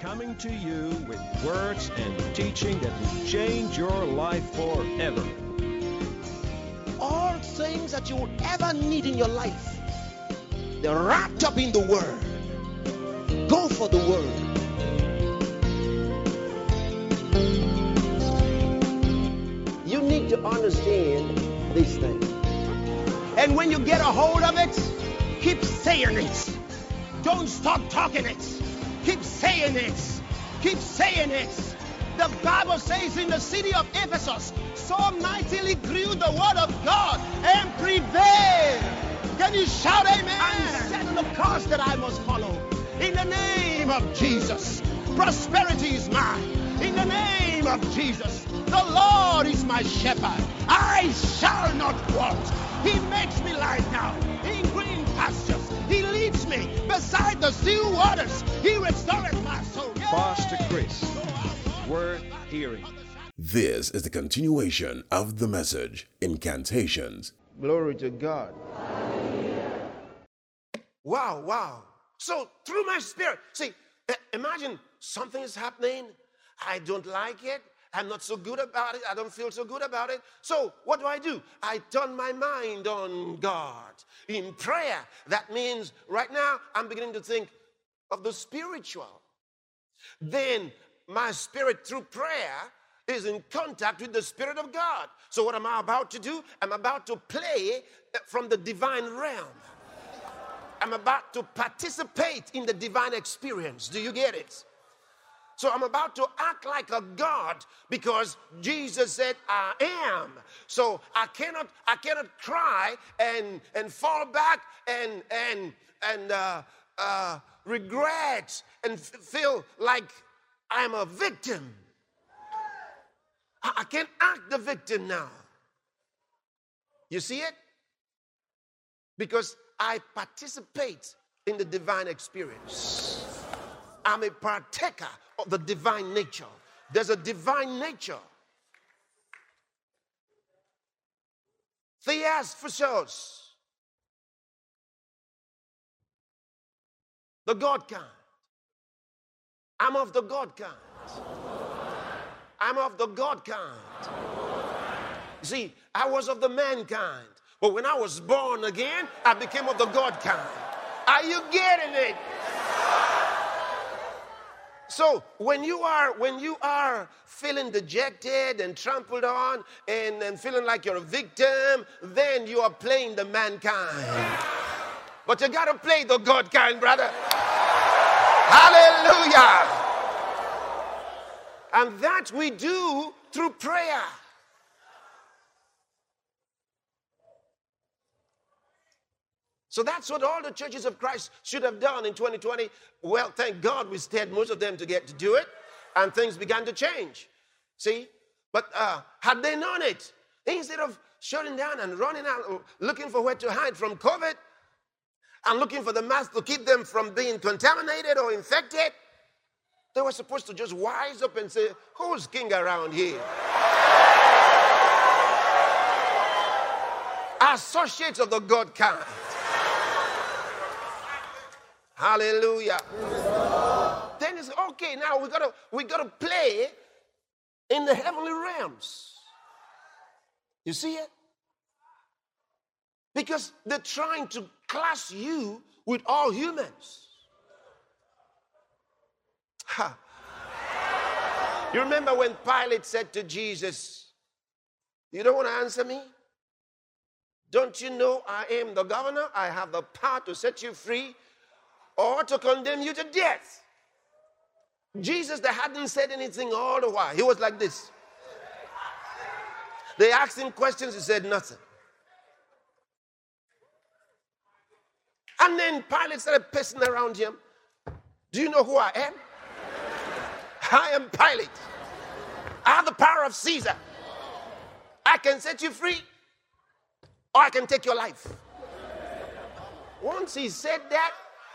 coming to you with words and teaching that will change your life forever. All things that you will ever need in your life, they're wrapped up in the Word. Go for the Word. You need to understand these things. And when you get a hold of it, keep saying it. Don't stop talking it. Keep saying it. Keep saying it. The Bible says in the city of Ephesus, so mightily grew the word of God and prevailed. Can you shout amen? I'm setting the course that I must follow. In the name of Jesus, prosperity is mine. In the name of Jesus, the Lord is my shepherd. I shall not want. He makes me lie down in green pastures. He leads me beside the still waters. He restoreth my soul. Pastor Chris, worth hearing. This is the continuation of the message, Incantations. Glory to God. Wow. So through my spirit, see, imagine something is happening. I don't like it. I'm not so good about it. I don't feel so good about it. So what do? I turn my mind on God in prayer. That means right now I'm beginning to think of the spiritual. Then my spirit through prayer is in contact with the Spirit of God. So what am I about to do? I'm about to play from the divine realm. I'm about to participate in the divine experience. Do you get it? So I'm about to act like a God because Jesus said I am. So I cannot cry and fall back and regret and feel like I'm a victim. I can't act the victim now. You see it? Because I participate in the divine experience. I'm a partaker of the divine nature. There's a divine nature. Theasphysos. The God kind. I'm of the God kind. I'm of the God kind. You see, I was of the mankind. But when I was born again, I became of the God kind. Are you getting it? So when you are feeling dejected and trampled on and feeling like you're a victim, then you are playing the mankind. But you got to play the God kind, brother. Hallelujah. And that we do through prayer. So that's what all the churches of Christ should have done in 2020. Well, thank God we stayed most of them to get to do it. And things began to change. See? But had they known it, instead of shutting down and running out, looking for where to hide from COVID, and looking for the mask to keep them from being contaminated or infected, they were supposed to just wise up and say, who's king around here? Associates of the God kind. Hallelujah. Then it's okay. Now we gotta play in the heavenly realms. You see it? Because they're trying to class you with all humans. Ha. You remember when Pilate said to Jesus, "You don't want to answer me? Don't you know I am the governor? I have the power to set you free or to condemn you to death." Jesus, that hadn't said anything all the while. He was like this. They asked him questions, he said nothing. And then Pilate started pissing around him. Do you know who I am? I am Pilate. I have the power of Caesar. I can set you free or I can take your life. Once he said that,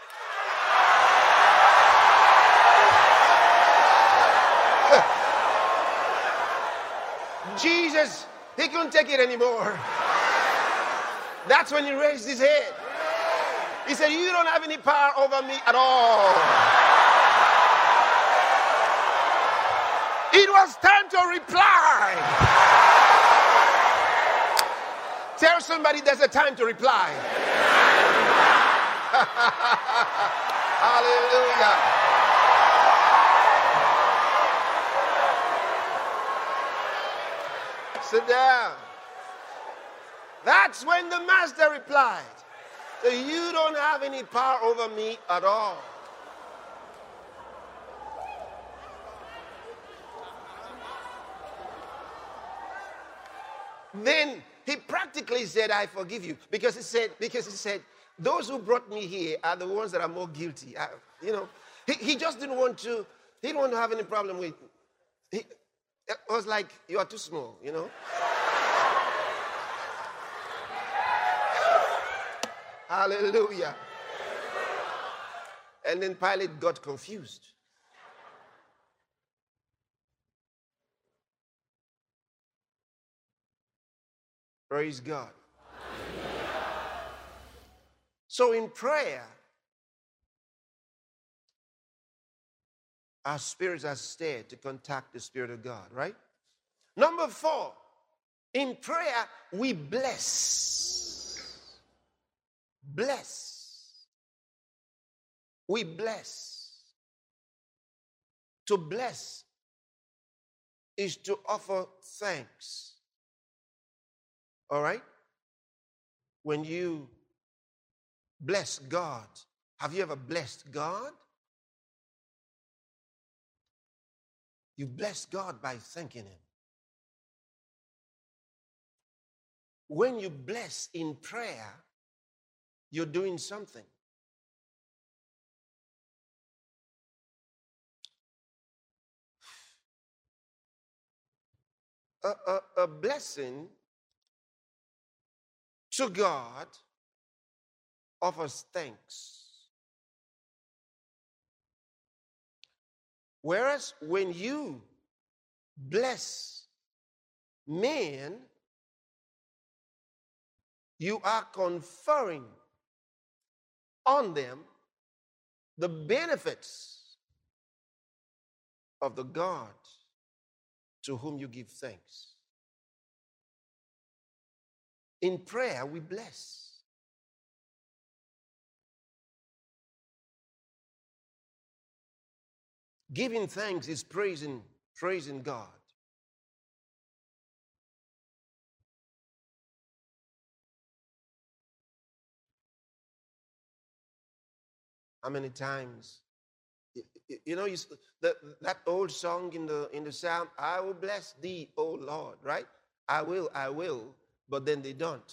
Jesus, he couldn't take it anymore. That's when he raised his head. He said, "You don't have any power over me at all." It was time to reply. Tell somebody there's a time to reply. Hallelujah. Sit down. That's when the master replied, you don't have any power over me at all. Then he practically said, I forgive you. Because he said, those who brought me here are the ones that are more guilty. He just didn't want to have any problem with. It was like, you are too small, Hallelujah. And then Pilate got confused. Praise God. So in prayer, our spirits are stirred to contact the Spirit of God, right? Number 4, in prayer, we bless. Bless. We bless. To bless is to offer thanks. All right? When you bless God, have you ever blessed God? You bless God by thanking Him. When you bless in prayer, you're doing something. A blessing to God offers thanks. Whereas when you bless men, you are conferring on them the benefits of the God to whom you give thanks. In prayer, we bless. Giving thanks is praising God. How many times, that old song in the Psalm, I will bless thee, O Lord, right? I will, but then they don't.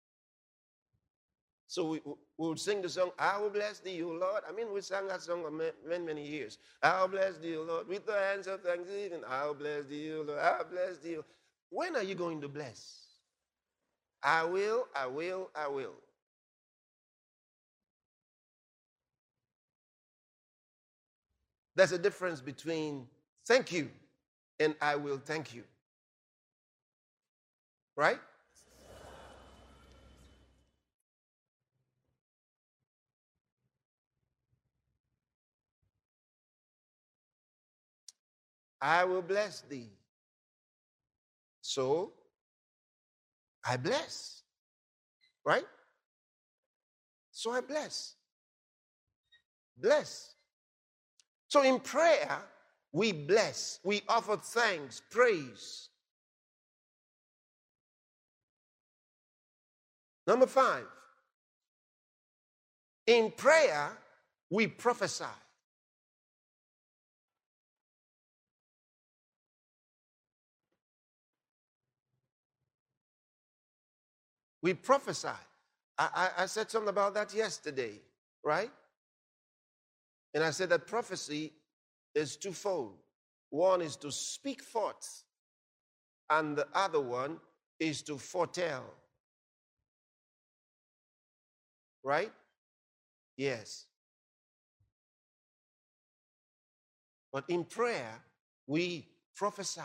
So we'll sing the song, I will bless thee, O Lord. We sang that song for many years. I'll bless thee, O Lord, with the hands of thanksgiving. I'll bless thee, O Lord, I'll bless thee. When are you going to bless? I will. There's a difference between thank you and I will thank you. Right? I will bless thee. So, I bless. Right? So I bless. Bless. So in prayer, we bless. We offer thanks, praise. Number 5. In prayer, we prophesy. We prophesy. I said something about that yesterday, right? And I said that prophecy is twofold. One is to speak forth, and the other one is to foretell. Right? Yes. But in prayer, we prophesy.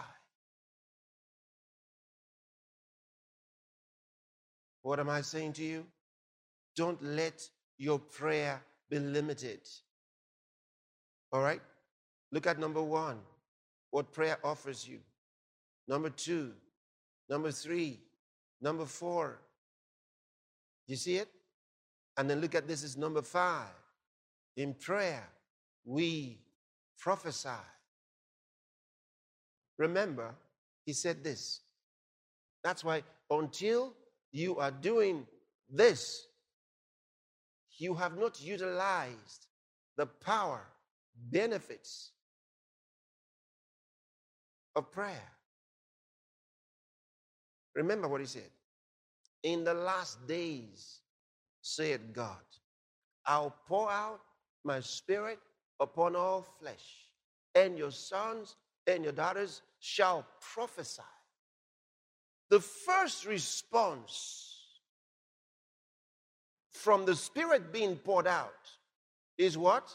What am I saying to you? Don't let your prayer be limited. All right? Look at number 1. what prayer offers you. Number 2, number 3, number 4. You see it? And then look at this is number 5. In prayer, we prophesy. Remember, he said this. That's why until you are doing this, you have not utilized the power, benefits of prayer. Remember what he said. In the last days, said God, I'll pour out my spirit upon all flesh, and your sons and your daughters shall prophesy. The first response from the Spirit being poured out is what?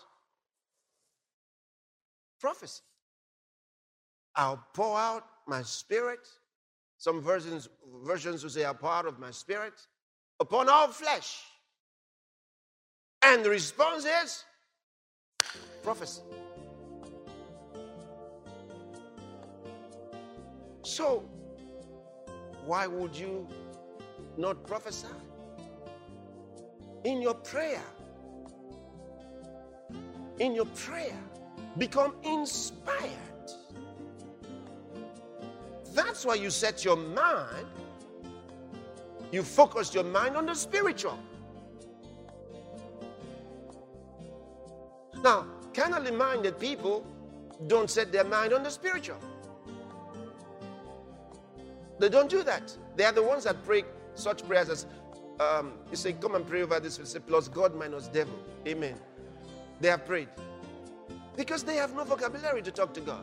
Prophecy. I'll pour out my spirit. Some versions will say, I'll pour out of my spirit upon all flesh. And the response is prophecy. So, why would you not prophesy? In your prayer, become inspired. That's why you set your mind, you focus your mind on the spiritual. Now, carnally minded people don't set their mind on the spiritual. They don't do that. They are the ones that pray such prayers as, you say, come and pray over this, you say, plus God minus devil. Amen. They have prayed. Because they have no vocabulary to talk to God.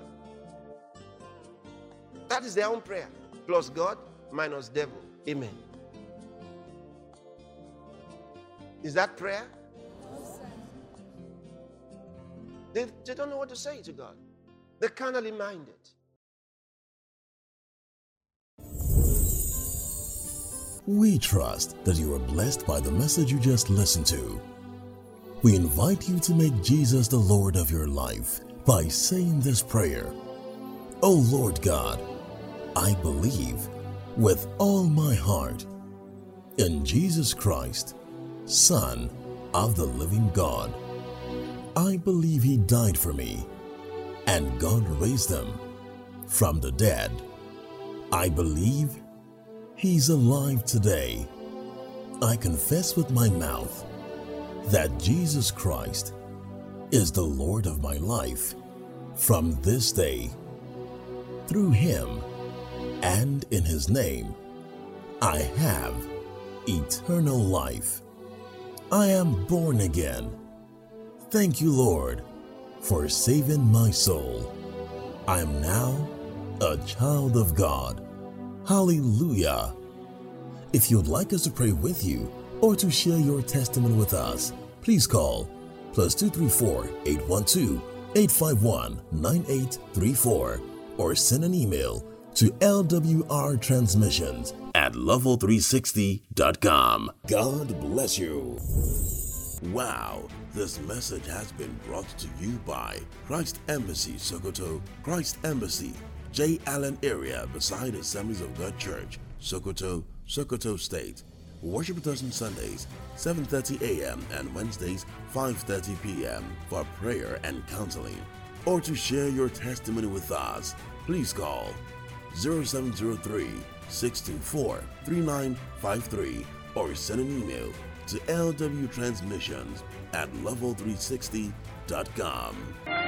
That is their own prayer. Plus God minus devil. Amen. Is that prayer? They don't know what to say to God. They're carnally minded. We trust that you are blessed by the message you just listened to. We invite you to make Jesus the Lord of your life by saying this prayer. O Lord God, I believe with all my heart in Jesus Christ, Son of the living God. I believe He died for me and God raised Him from the dead. I believe He's alive today. I confess with my mouth that Jesus Christ is the Lord of my life from this day. Through Him and in His name, I have eternal life. I am born again. Thank you, Lord, for saving my soul. I am now a child of God. Hallelujah. If you'd like us to pray with you or to share your testimony with us, please call +234 812 851 9834 or send an email to lwrtransmissions@level360.com. God bless you. Wow, this message has been brought to you by Christ Embassy Sokoto, Christ Embassy, J. Allen area beside Assemblies of God Church, Sokoto, Sokoto State. Worship with us on Sundays, 7:30 a.m. and Wednesdays, 5:30 p.m. for prayer and counseling. Or to share your testimony with us, please call 0703-624-3953 or send an email to lwtransmissions@level360.com.